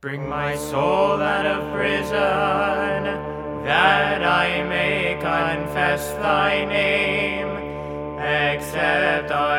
Bring my soul out of prison, that I may confess thy name, accept